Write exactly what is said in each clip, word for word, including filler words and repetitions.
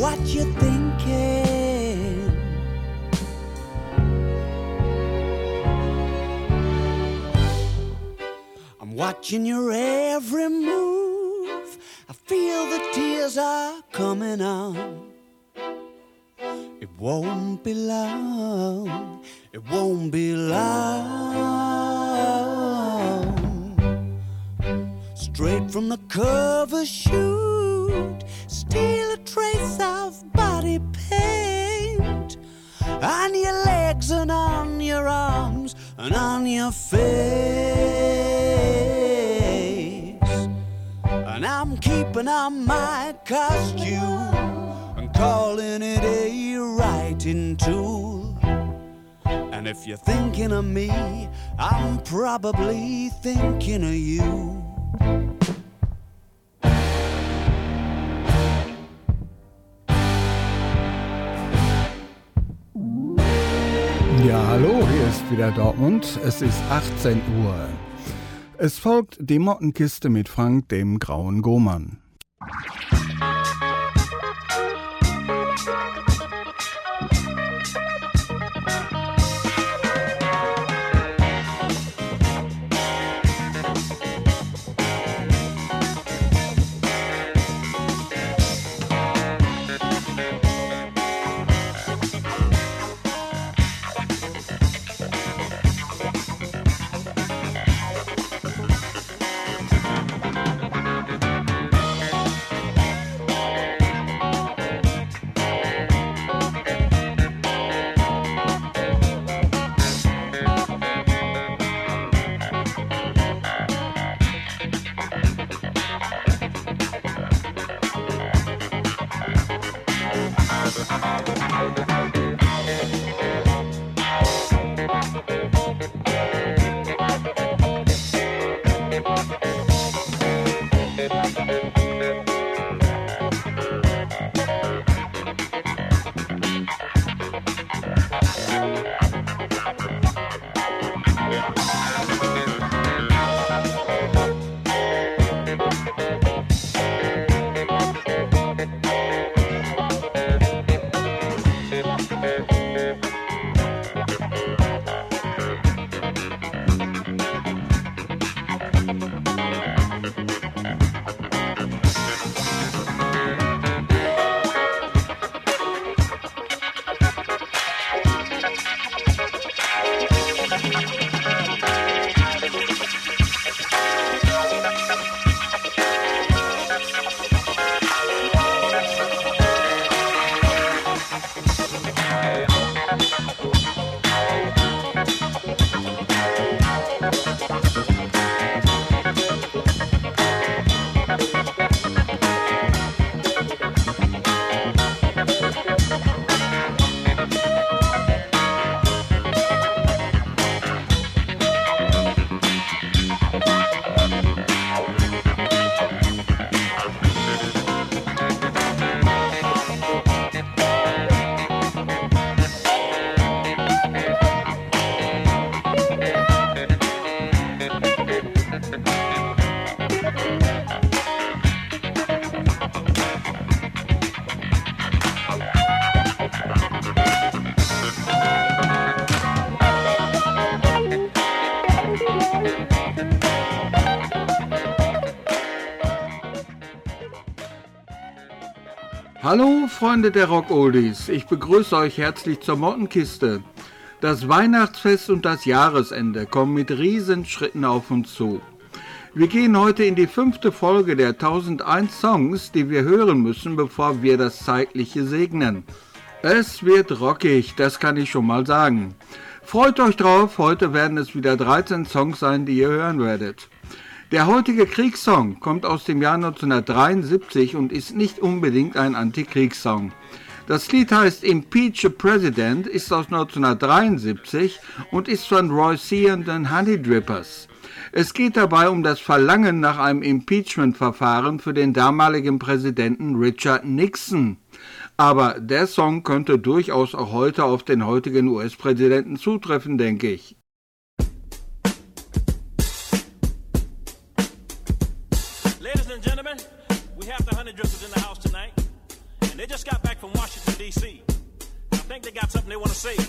what you're thinking. I'm watching your every move. I feel the tears are coming on. It won't be long, it won't be long. Straight from the cover shoot, steal a trace of body paint on your legs and on your arms and on your face. And I'm keeping on my costume and calling it a writing tool. And if you're thinking of me, I'm probably thinking of you. Ja, hallo, hier ist wieder Dortmund. Es ist achtzehn Uhr. Es folgt die Mottenkiste mit Frank, dem grauen Gohmann. Hallo Freunde der Rock-Oldies, ich begrüße euch herzlich zur Mottenkiste. Das Weihnachtsfest und das Jahresende kommen mit Riesenschritten auf uns zu. Wir gehen heute in die fünfte Folge der tausendeins Songs, die wir hören müssen, bevor wir das Zeitliche segnen. Es wird rockig, das kann ich schon mal sagen. Freut euch drauf, heute werden es wieder dreizehn Songs sein, die ihr hören werdet. Der heutige Kriegssong kommt aus dem Jahr neunzehnhundertdreiundsiebzig und ist nicht unbedingt ein Antikriegssong. Das Lied heißt Impeach a President, ist aus neunzehnhundertdreiundsiebzig und ist von Roy C. and the Honey Drippers. Es geht dabei um das Verlangen nach einem Impeachment-Verfahren für den damaligen Präsidenten Richard Nixon. Aber der Song könnte durchaus auch heute auf den heutigen U S-Präsidenten zutreffen, denke ich. Ladies and gentlemen, we have the Honey Drippers in the house tonight. And They just got back from Washington, D C I think they got something they want to say.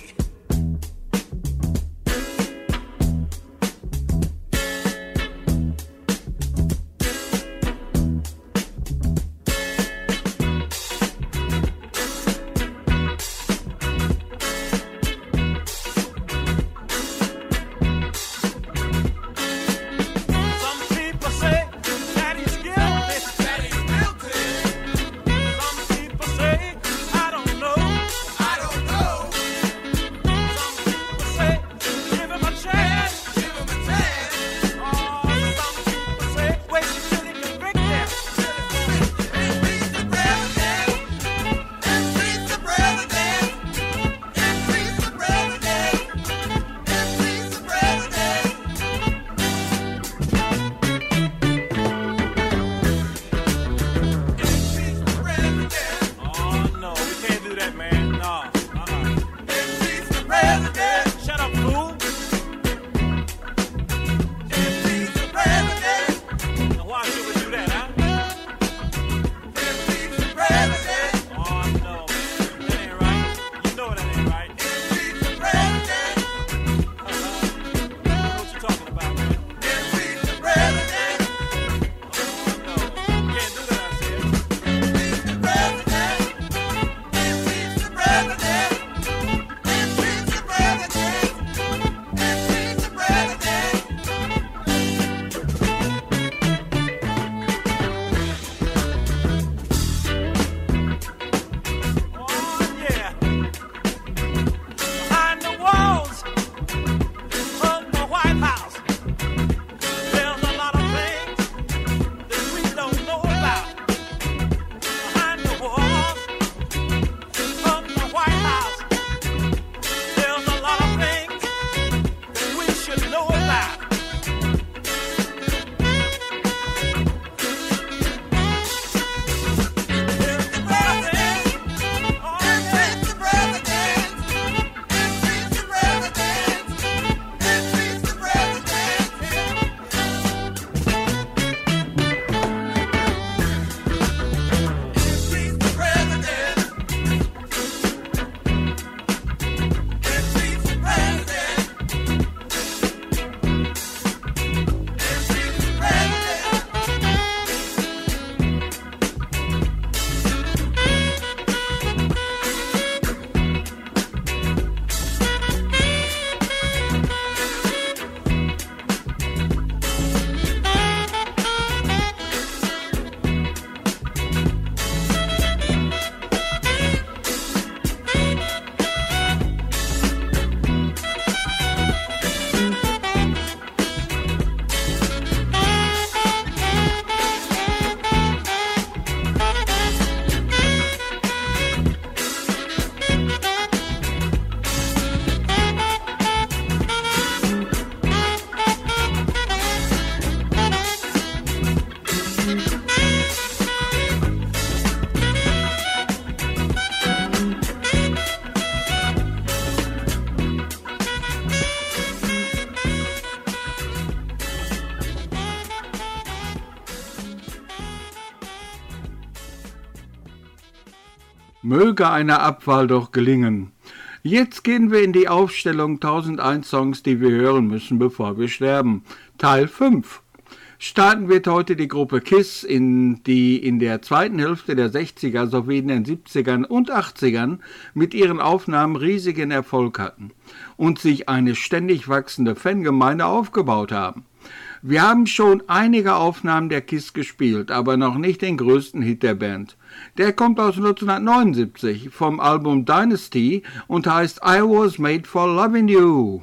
Möge eine Abwahl doch gelingen. Jetzt gehen wir in die Aufstellung tausendeins Songs, die wir hören müssen, bevor wir sterben. Teil fünf. Starten wird heute die Gruppe KISS, in, die in der zweiten Hälfte der sechziger sowie in den siebzigern und achtzigern mit ihren Aufnahmen riesigen Erfolg hatten und sich eine ständig wachsende Fangemeinde aufgebaut haben. Wir haben schon einige Aufnahmen der KISS gespielt, aber noch nicht den größten Hit der Band. Der kommt aus neunzehnhundertneunundsiebzig vom Album Dynasty und heißt I Was Made for Loving You.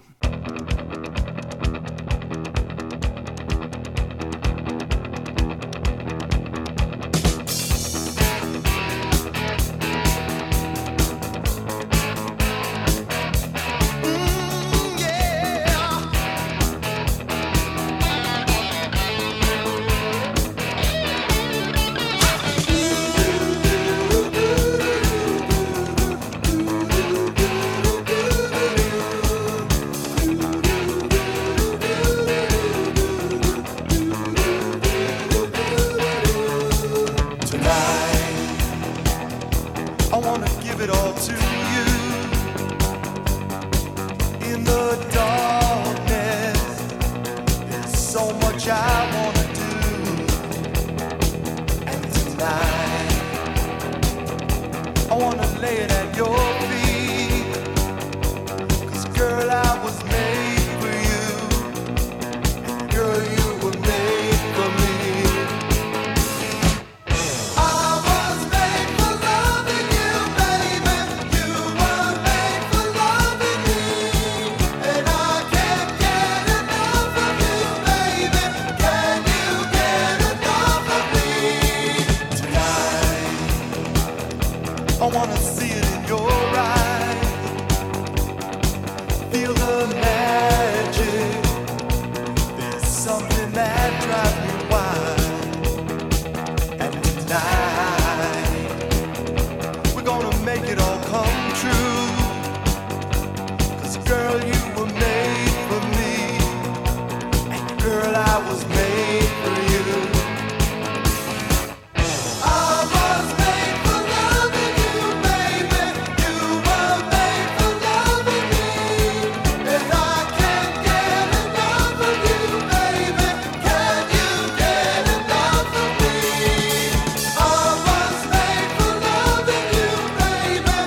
wanna give it all to you. In the darkness, there's so much I wanna do. And tonight, I wanna lay it at your feet. 'Cause girl, I was made for you. And girl, you were made for me. I wanna see it in your eyes. Feel the magic. There's something that drives me wild. And tonight, we're gonna make it all come true. 'Cause girl, you were made for me. And girl, I was made for you. Baby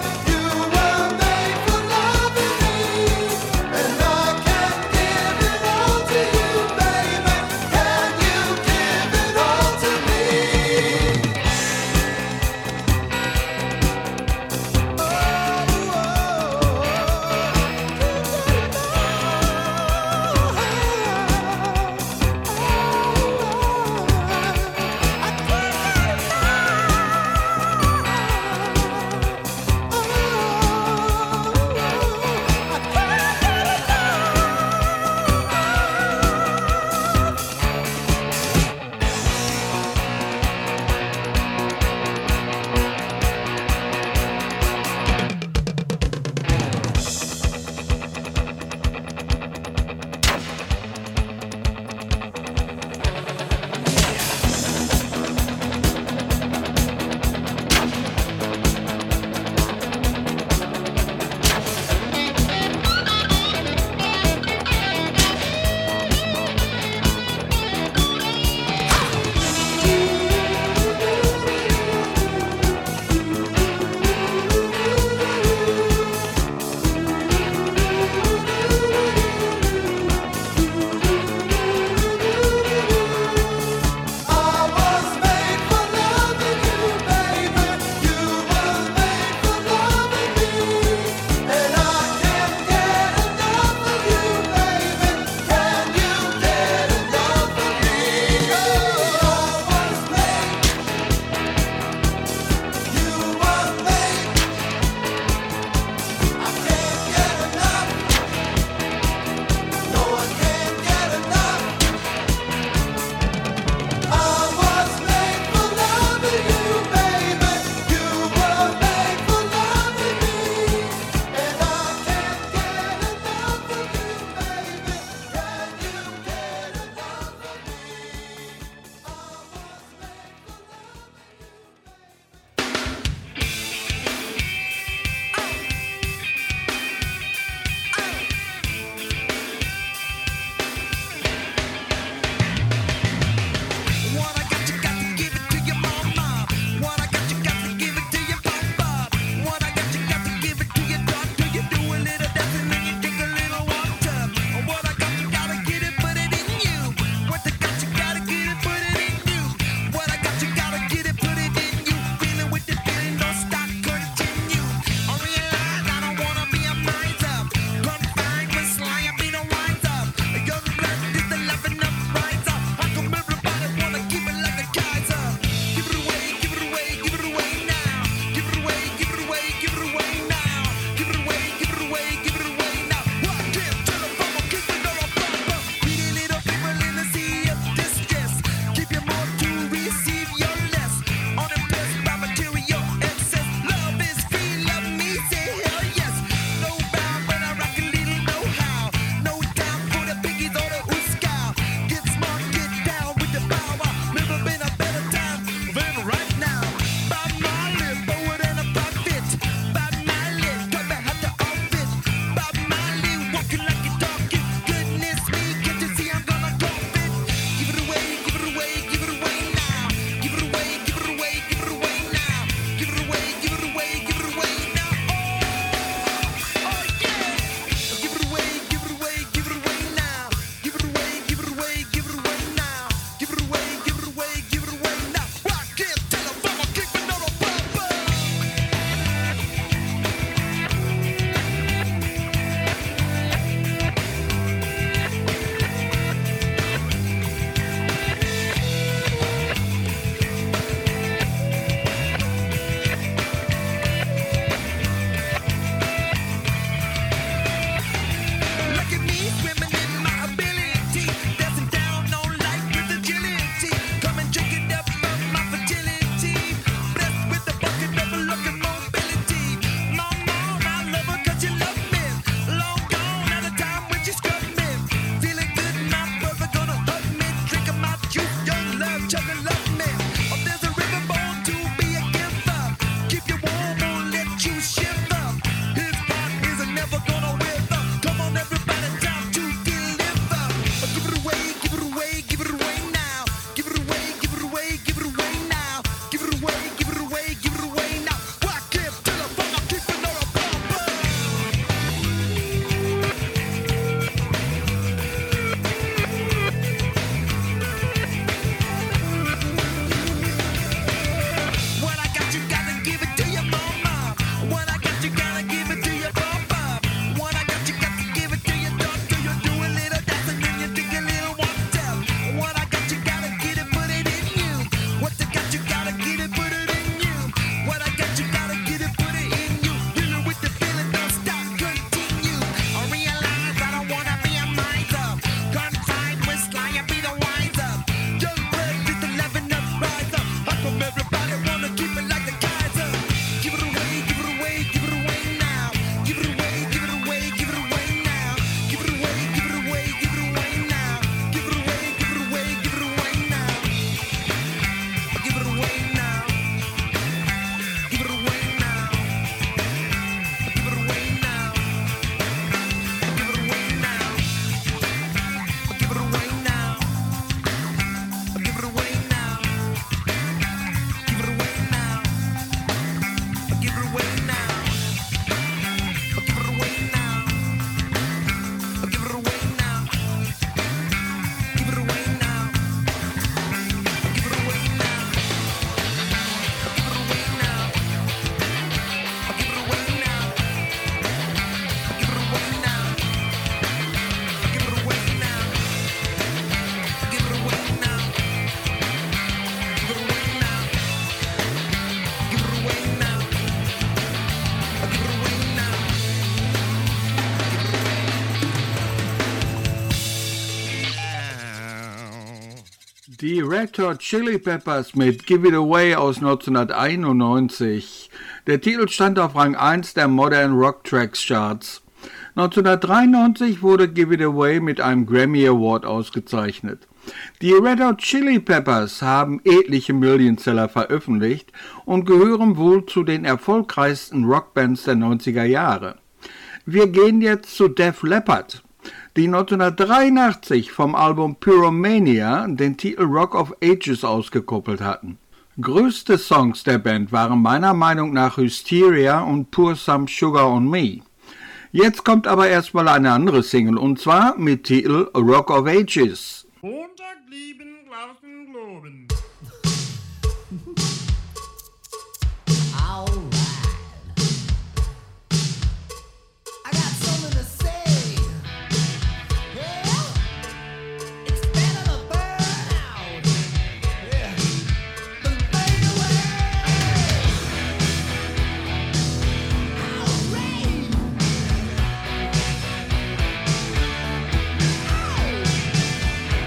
Die Red Hot Chili Peppers mit Give It Away aus neunzehnhunderteinundneunzig. Der Titel stand auf Rang eins der Modern Rock Tracks Charts. neunzehnhundertdreiundneunzig wurde Give It Away mit einem Grammy Award ausgezeichnet. Die Red Hot Chili Peppers haben etliche Millionseller veröffentlicht und gehören wohl zu den erfolgreichsten Rockbands der neunziger Jahre. Wir gehen jetzt zu Def Leppard, die neunzehnhundertdreiundachtzig vom Album Pyromania den Titel Rock of Ages ausgekoppelt hatten. Größte Songs der Band waren meiner Meinung nach Hysteria und Pour Some Sugar on Me. Jetzt kommt aber erstmal eine andere Single, und zwar mit Titel Rock of Ages. Montag lieben, glauben, globen. Hey!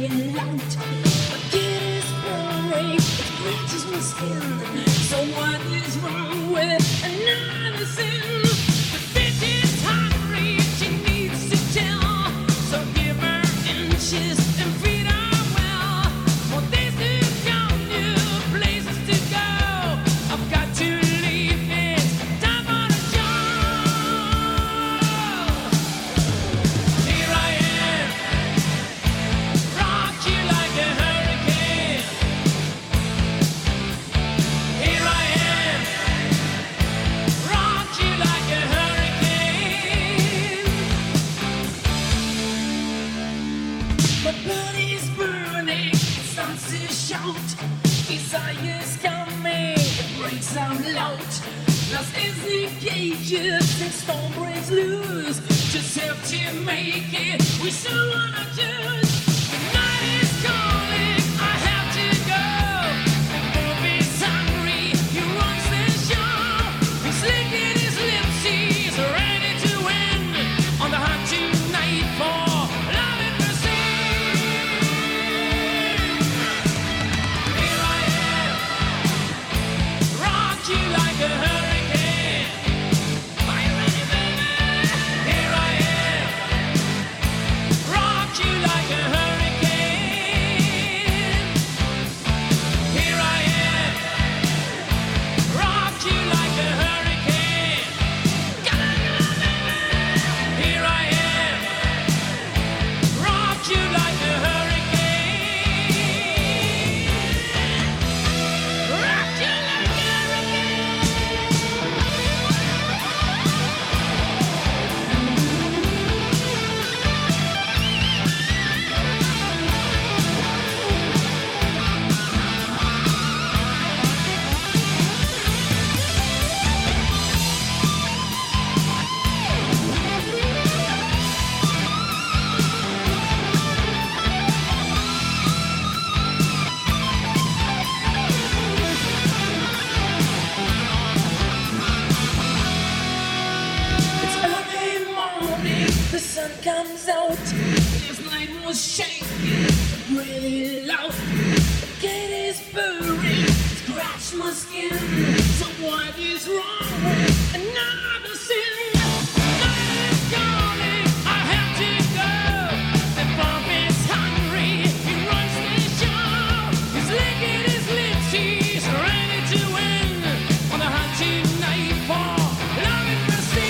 crying out. My kid is boring, it scratches my skin. So what is wrong with another sin? The bitch is hungry, she needs to tell. So give her inches and feed her well. For this is your new places to go. I've got to leave, it's time for the show. Here I am, rock you like a hurricane. Here I am, rock you like a hurricane. My blood is burning, it starts to shout. Desire's coming, it breaks out loud. Lost is the cages, and storm breaks loose. Just have to make it, we still wanna choose. The night is calling, I have to go. The Bob is hungry, he runs the show. He's licking his lips, he's ready to win. On the hunt tonight for love and mercy. Here I am, rock you like a hurricane. Are you ready, baby? Here I am, rock you like a hurricane. Here I am, rock you like a hurricane. Come on, come on, baby. Here I am, rock you like a hurricane. Rock you like a hurricane. It's early morning, the sun comes out. This night was shaking, really loud. The cat is purring, scratch my skin. So what is wrong with another sin? Night is calling, I have to go. The Bob is hungry, he runs the show. He's licking his lips, he's ready to win. On the hunt tonight for love and mercy.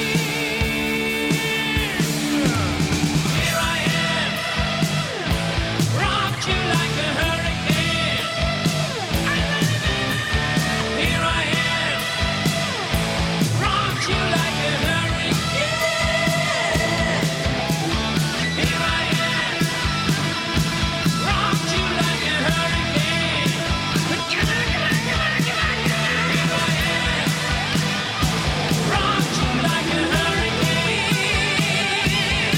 Here I am, rock you like a hurricane. Are you ready, baby? Here I am, rock you like a hurricane. Here I am, rock you like a hurricane. Come on, come on, come on, come on, come on. Here I am, rock you like a hurricane.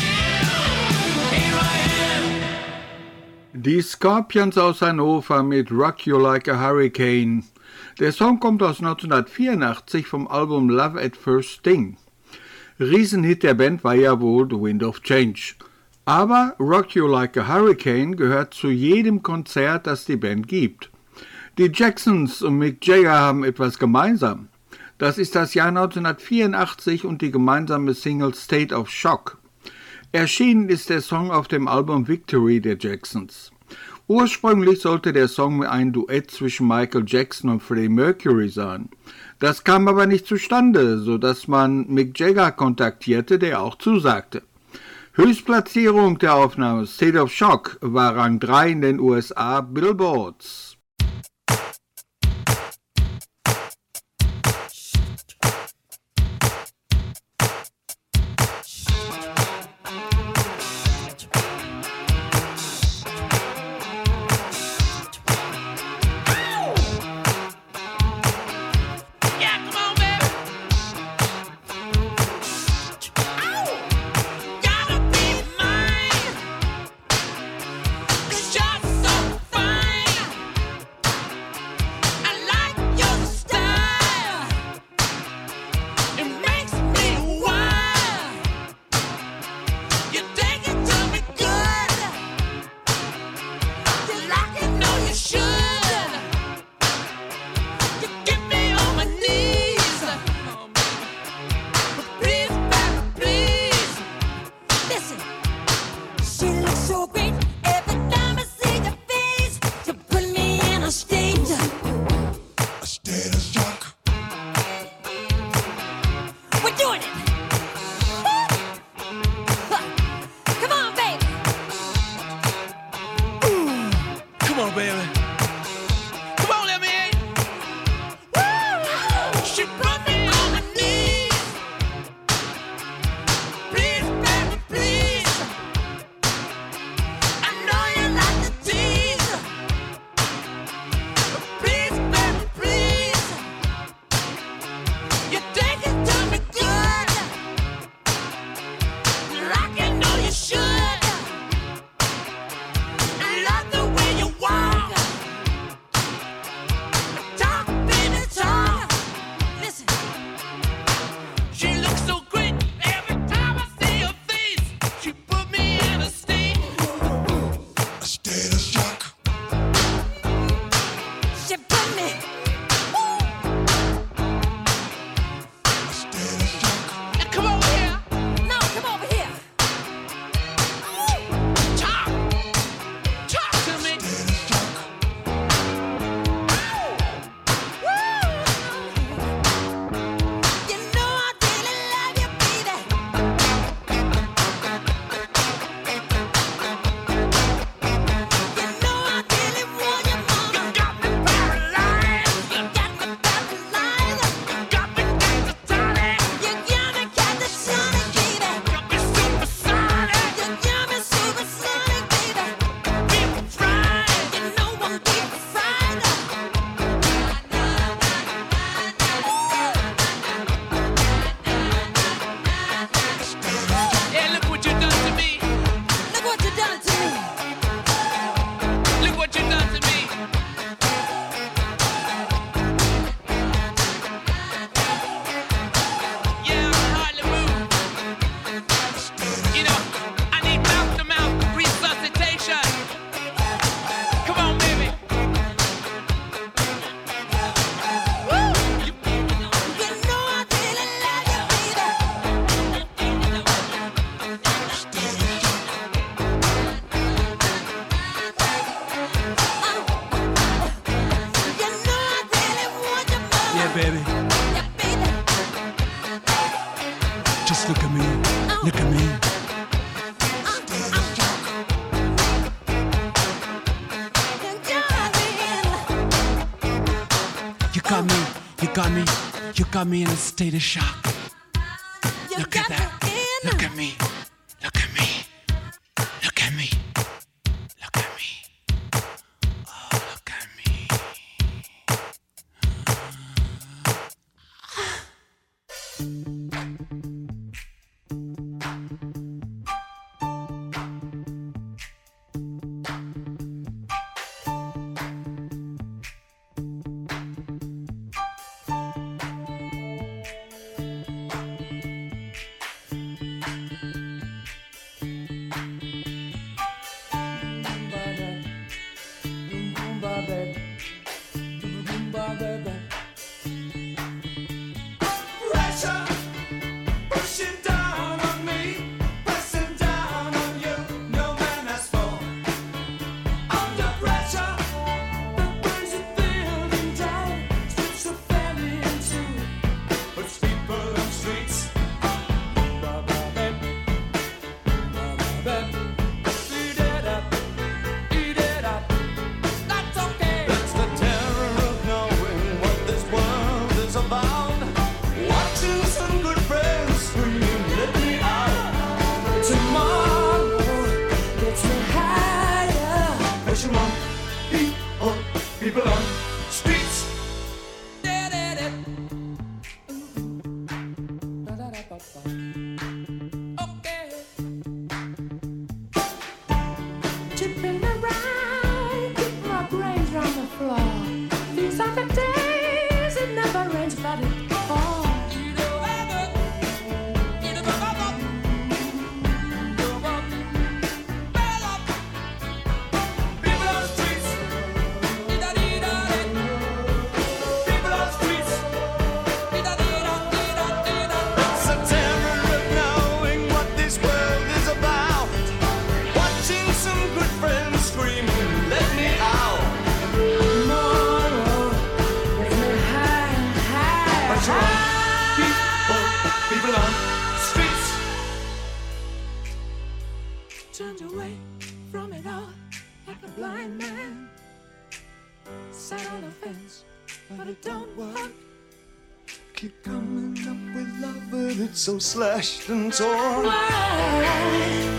Here I am. Die Scorpions aus Hannover mit Rock You Like a Hurricane. Der Song kommt aus neunzehnhundertvierundachtzig vom Album Love at First Sting. Riesenhit der Band war ja wohl The Wind of Change. Aber Rock You Like a Hurricane gehört zu jedem Konzert, das die Band gibt. Die Jacksons und Mick Jagger haben etwas gemeinsam. Das ist das Jahr neunzehnhundertvierundachtzig und die gemeinsame Single State of Shock. Erschienen ist der Song auf dem Album Victory der Jacksons. Ursprünglich sollte der Song ein Duett zwischen Michael Jackson und Freddie Mercury sein. Das kam aber nicht zustande, sodass man Mick Jagger kontaktierte, der auch zusagte. Höchstplatzierung der Aufnahme State of Shock war Rang drei in den U S A Billboards. Yeah, come on, baby. Gotta be mine. 'Cause you're so fine. She put me on my knees. Please, baby, please. I know you like to tease. Please, baby, please. You take it to me good. Like you know you should. I love the way you walk. Talk, baby, talk. Listen. She looks so great every time I see her face. She put me in a state. A state of shock. She put me. A state of shock. Now come over here. No, come over here. Talk. Talk to me. State of shock. You know I really love you, baby. You know I really want you, mama. You got me paralyzed. You got me paralyzed. You got me catatonic. You got me catatonic, baby. Got me supersonic. You got me supersonic, baby. Deep fried. You know I'm deep fried. Yeah, look what you done to me. Look what you done to me. Look what you done to me. Yeah, I can hardly move. You know, I need mouth-to-mouth resuscitation. Come on, baby. Woo! You, you know I really love you, baby. You know I really want you, mama. Yeah, baby. Yeah, baby. Just look at me. Look at me. You got me. You got me. You got me in a state of shock. Look at that. Look at me. Look at me. Look at me. Look at me. Oh, look at me. keep coming up with love, but it's so slashed and torn. Why?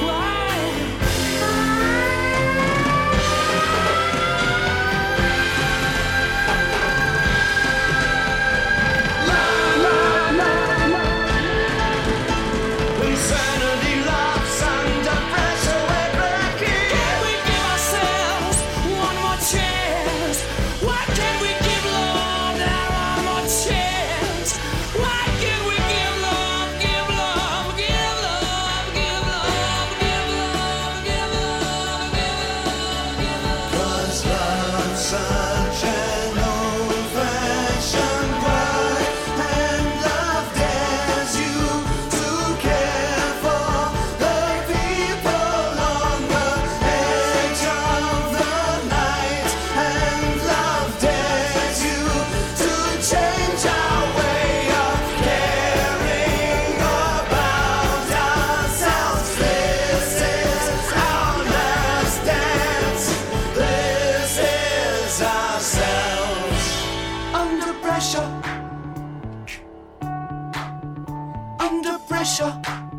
Insanity laughs under pressure, we're breaking. Can we give ourselves one more chance? Why can't we give love that one more chance? Why can't we give love, give love, give love, give love, give love, give love, give love, give love? 'Cause love's such an old-fashioned word, and love dares you to care for the people on the edge of the night, and love dares you to change our way of caring about ourselves. This is our last dance. This is ourselves. Under pressure. Under pressure.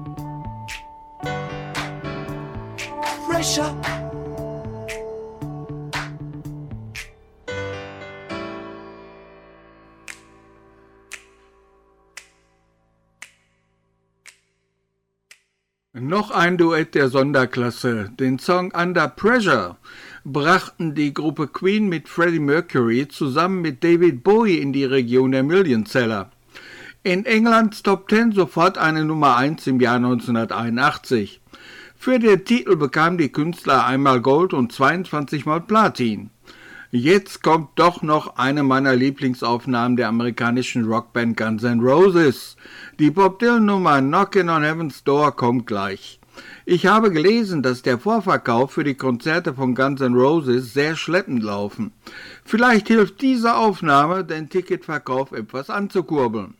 Pressure. Noch ein Duett der Sonderklasse. Den Song Under Pressure brachten die Gruppe Queen mit Freddie Mercury zusammen mit David Bowie in die Region der Millionseller. In Englands Top Ten sofort eine Nummer eins im Jahr neunzehnhunderteinundachtzig. Für den Titel bekam die Künstler einmal Gold und zweiundzwanzig Mal Platin. Jetzt kommt doch noch eine meiner Lieblingsaufnahmen der amerikanischen Rockband Guns N' Roses. Die Bob Dylan-Nummer Knockin' on Heaven's Door kommt gleich. Ich habe gelesen, dass der Vorverkauf für die Konzerte von Guns N' Roses sehr schleppend laufen. Vielleicht hilft diese Aufnahme, den Ticketverkauf etwas anzukurbeln.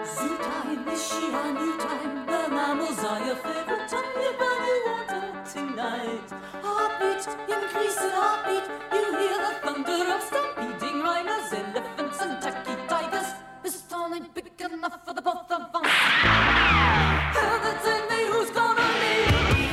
Zootime, is she a new time? The mammals are your favorite time. You're running water tonight. Heartbeat, increasing heartbeat. You hear the thunder of stampeding rhinos, elephants and tacky tigers. This town ain't big enough for the both of us. And then tell me who's gonna leave.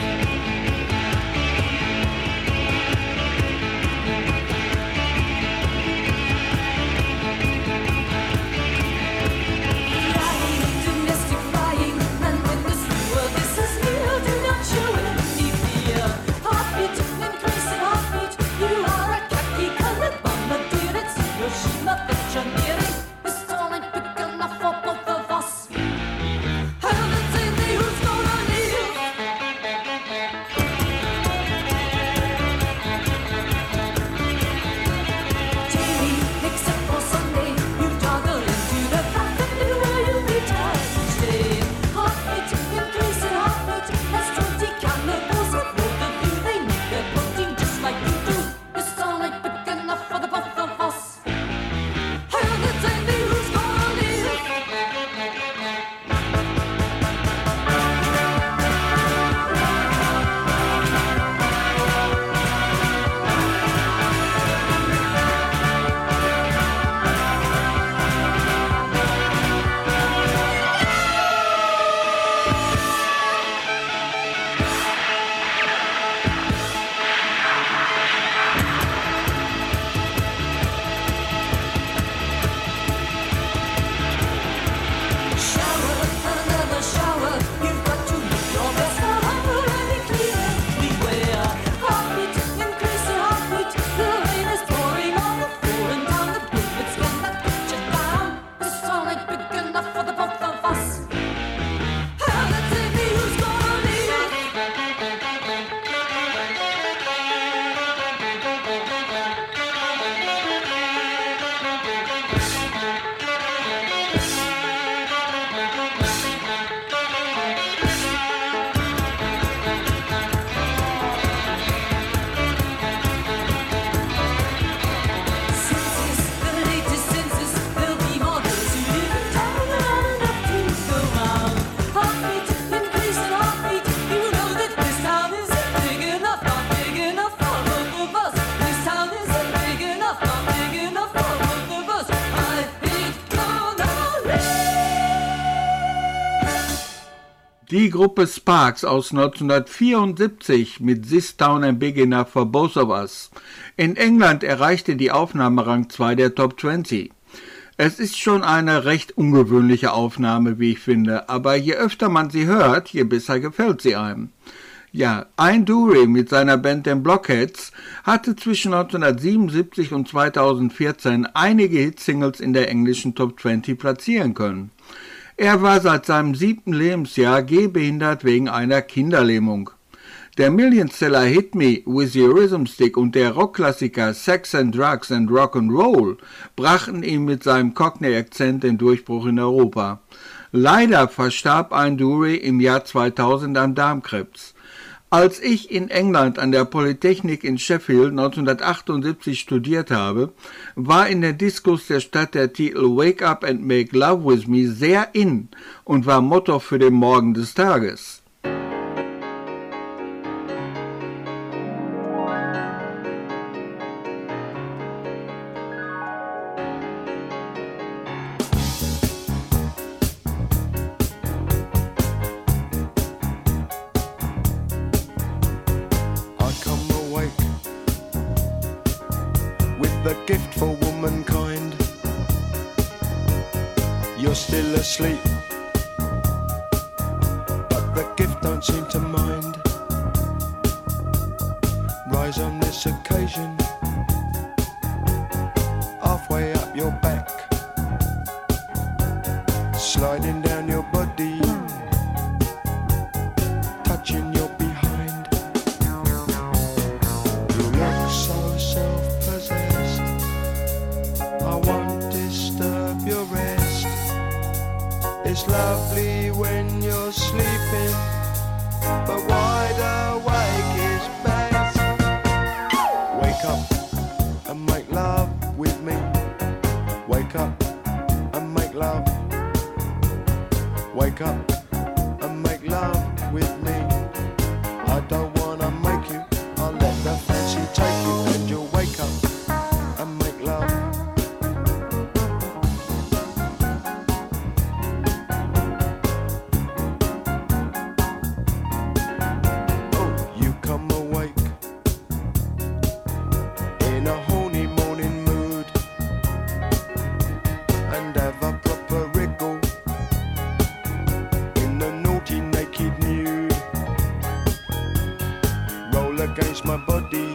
Die Gruppe Sparks aus neunzehnhundertvierundsiebzig mit This Town and Big Enough for Both of Us. In England erreichte die Aufnahme Rang zwei der Top zwanzig. Es ist schon eine recht ungewöhnliche Aufnahme, wie ich finde, aber je öfter man sie hört, je besser gefällt sie einem. Ja, Ian Dury mit seiner Band den Blockheads hatte zwischen neunzehnhundertsiebenundsiebzig und zweitausendvierzehn einige Hitsingles in der englischen Top zwanzig platzieren können. Er war seit seinem siebten Lebensjahr gehbehindert wegen einer Kinderlähmung. Der Millionseller Hit Me With Your Rhythm Stick und der Rockklassiker Sex and Drugs and Rock'n'Roll brachten ihm mit seinem Cockney-Akzent den Durchbruch in Europa. Leider verstarb Ian Dury im Jahr zweitausend an Darmkrebs. Als ich in England an der Polytechnik in Sheffield neunzehnhundertachtundsiebzig studiert habe, war in den Diskos der Stadt der Titel Wake Up and Make Love With Me sehr in und war Motto für den Morgen des Tages. Asleep, but the gift don't seem to mind. Rise on this occasion, halfway up your back, sliding down your body, touching your behind. You look so self-possessed, I won't disturb your rest. It's lovely when you're sleeping, but wide awake is best. Wake up and make love with me. Wake up and make love. Wake up and make love with me. I don't wanna make you, I'll let the fancy take you, and you'll wake up and make love. Oh, you come awake in a horny morning mood and have a proper wriggle in the naughty naked nude. Roll against my body,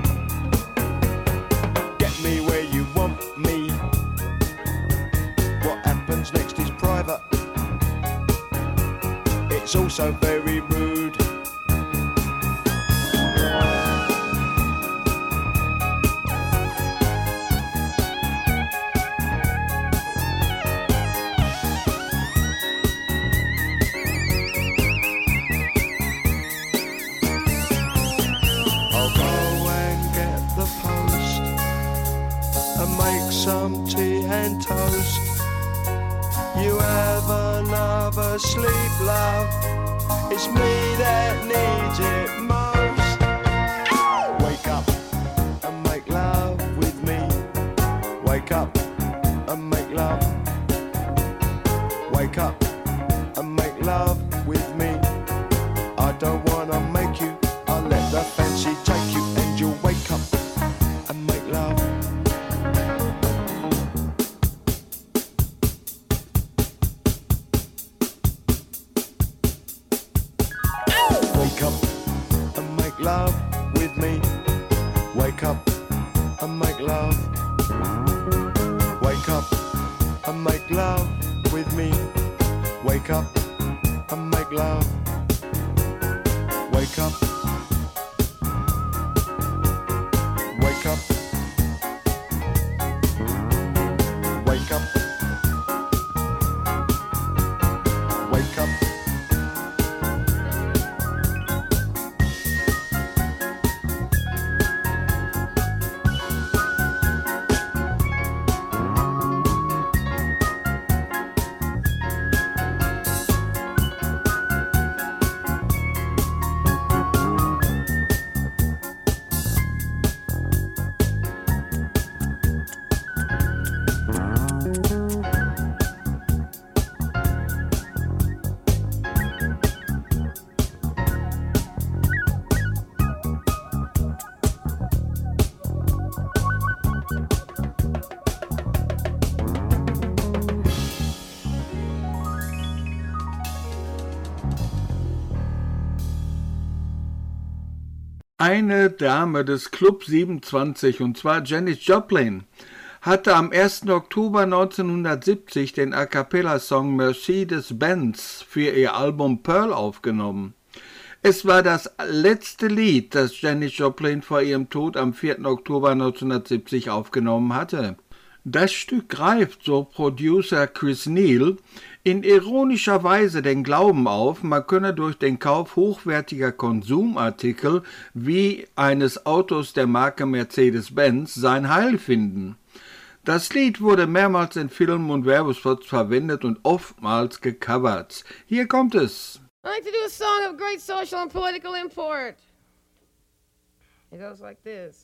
get me where you want me. What happens next is private, it's also very rude. I'll go and get the post and make some tea and toast. You have another sleep, love. It's me that needs it most. Wake up and make love with me. Wake up and make love. Wake up and make love with me. I don't wanna make you, I'll let the fancy take you, and you'll wake up and make love. Wake up and make love with me. Wake up and make love. Wake up and make love with me. Wake up and make love. Wake up. Wake up. Wake up. Wake up. Eine Dame des Club siebenundzwanzig, und zwar Janis Joplin, hatte am ersten Oktober neunzehnhundertsiebzig den A-cappella-Song Mercedes-Benz für ihr Album Pearl aufgenommen. Es war das letzte Lied, das Janis Joplin vor ihrem Tod am vierten Oktober neunzehnhundertsiebzig aufgenommen hatte. Das Stück greift, so Producer Chris Neal, in ironischer Weise den Glauben auf, man könne durch den Kauf hochwertiger Konsumartikel wie eines Autos der Marke Mercedes-Benz sein Heil finden. Das Lied wurde mehrmals in Filmen und Werbespots verwendet und oftmals gecovert. Hier kommt es. I'd like to do a song of great social and political import. It goes like this.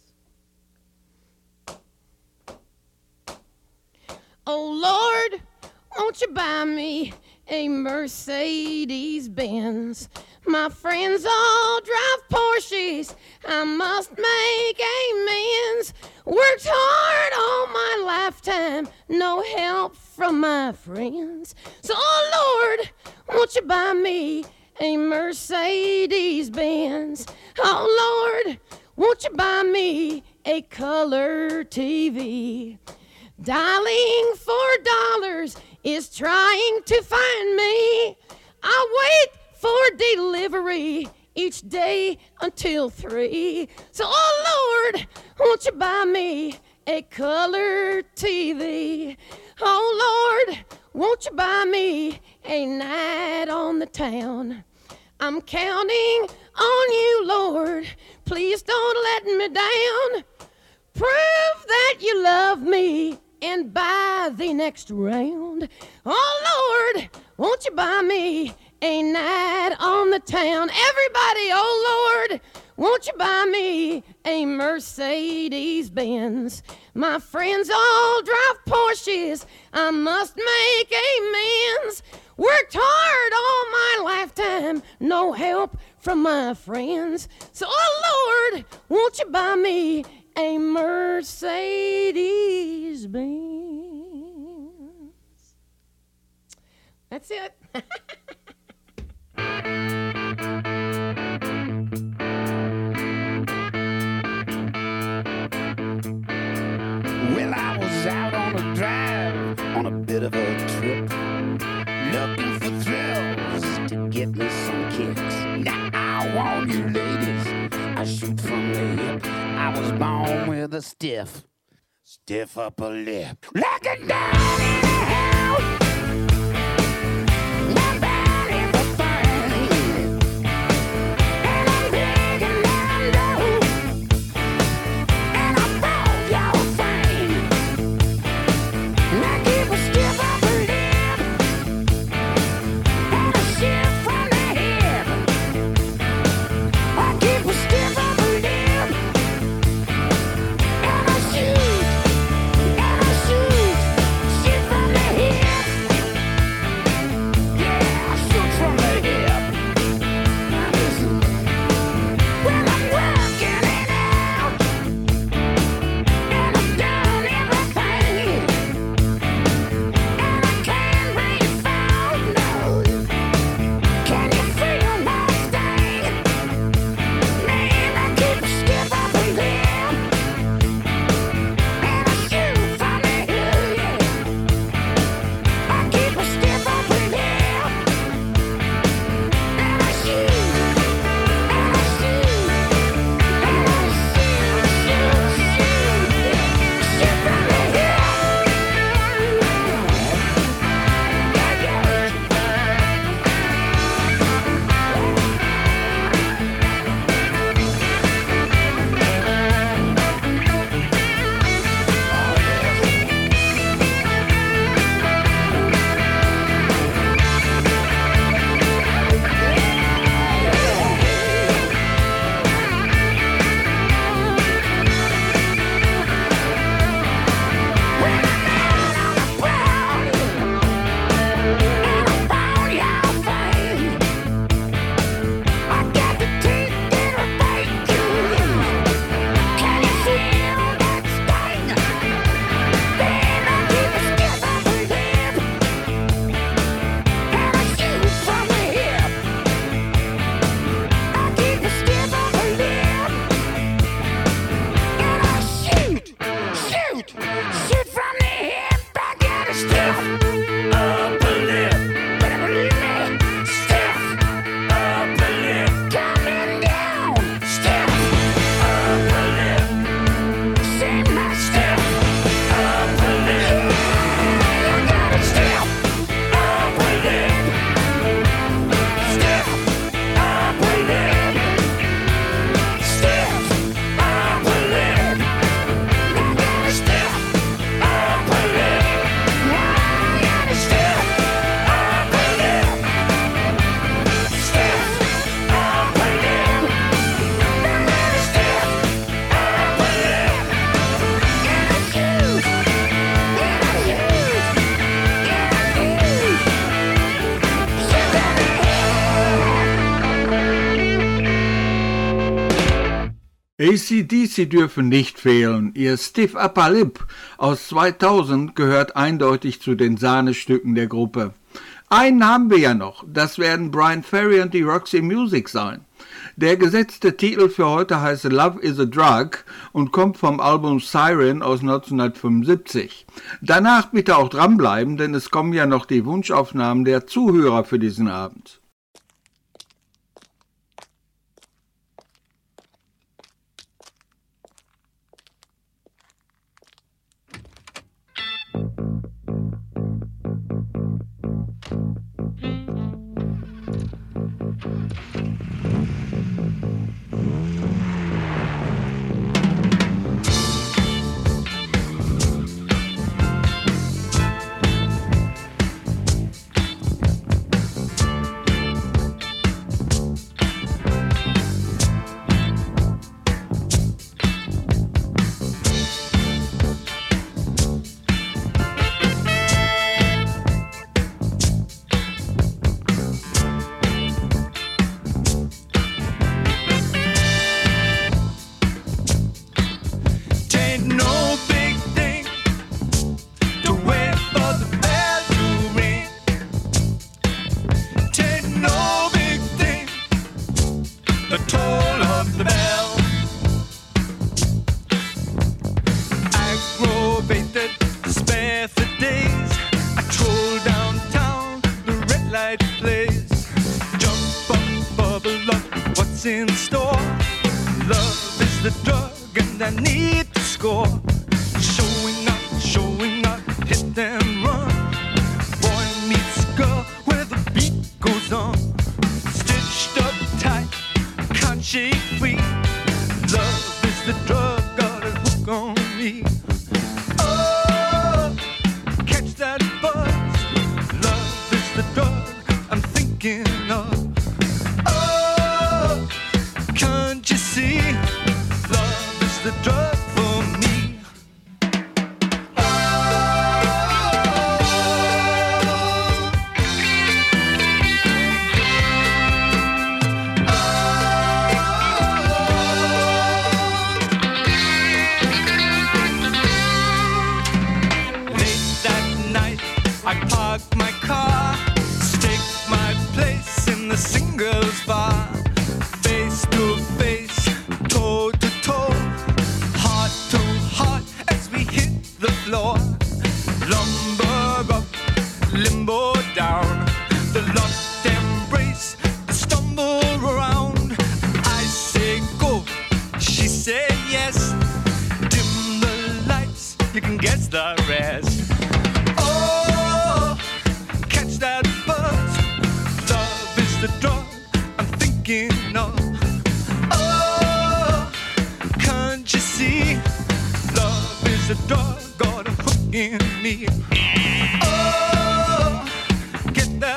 Oh Lord, won't you buy me a Mercedes Benz? My friends all drive Porsches, I must make amends. Worked hard all my lifetime, no help from my friends. So oh Lord, won't you buy me a Mercedes Benz? Oh Lord, won't you buy me a color T V? Dialing for dollars is trying to find me. I wait for delivery each day until three. So, oh Lord, won't you buy me a color T V? Oh Lord, won't you buy me a night on the town? I'm counting on you, Lord. Please don't let me down. Prove that you love me and buy the next round. Oh Lord, won't you buy me a night on the town? Everybody, oh Lord, won't you buy me a Mercedes Benz? My friends all drive Porsches, I must make amends. Worked hard all my lifetime, no help from my friends. So, oh Lord, won't you buy me a Mercedes Benz? That's it. Well, I was out on a drive, on a bit of a trip, looking for thrills to get me some kicks. Now I want you ladies, I shoot from the hip. I was born with a stiff, stiff upper lip. Looking down in the house, my body for fun, and I'm digging down low, and I found your fame. I keep a stiff upper lip, and a shift from the hip. I keep a stiff upper lip, and I shoot, and I shoot, shoot from the hip. Yeah, I shoot from the hip. Now listen, well, I'm working it out, and I've done everything, and I can't be found, no. Can you feel my sting? Man, I keep a stiff upper lip, and I shoot from the hip, yeah. I keep a stiff upper lip, and I shoot, and I shoot, and I shoot, shoot, shoot, yeah. Shoot from the hip. Yeah, shoot, shoot from the hip. I got a stiff upper lip. Better believe me, stiff upper lip. Coming down, stiff upper lip. See my stiff upper lip. I got a stiff upper lip. Stiff upper lip. Stiff upper lip. I got a stiff upper lip. I got a stiff upper lip. Stiff upper lip. I got a stiff upper lip. And I shoot, and I shoot, and I shoot. Shoot from the A C D C dürfen nicht fehlen. Ihr Stiff Upper Lip aus zweitausend gehört eindeutig zu den Sahnestücken der Gruppe. Einen haben wir ja noch. Das werden Brian Ferry und die Roxy Music sein. Der gesetzte Titel für heute heißt Love is a Drug und kommt vom Album Siren aus neunzehnhundertfünfundsiebzig. Danach bitte auch dranbleiben, denn es kommen ja noch die Wunschaufnahmen der Zuhörer für diesen Abend. waking up. Oh, can't you see? Love is a drug, got a hook in me.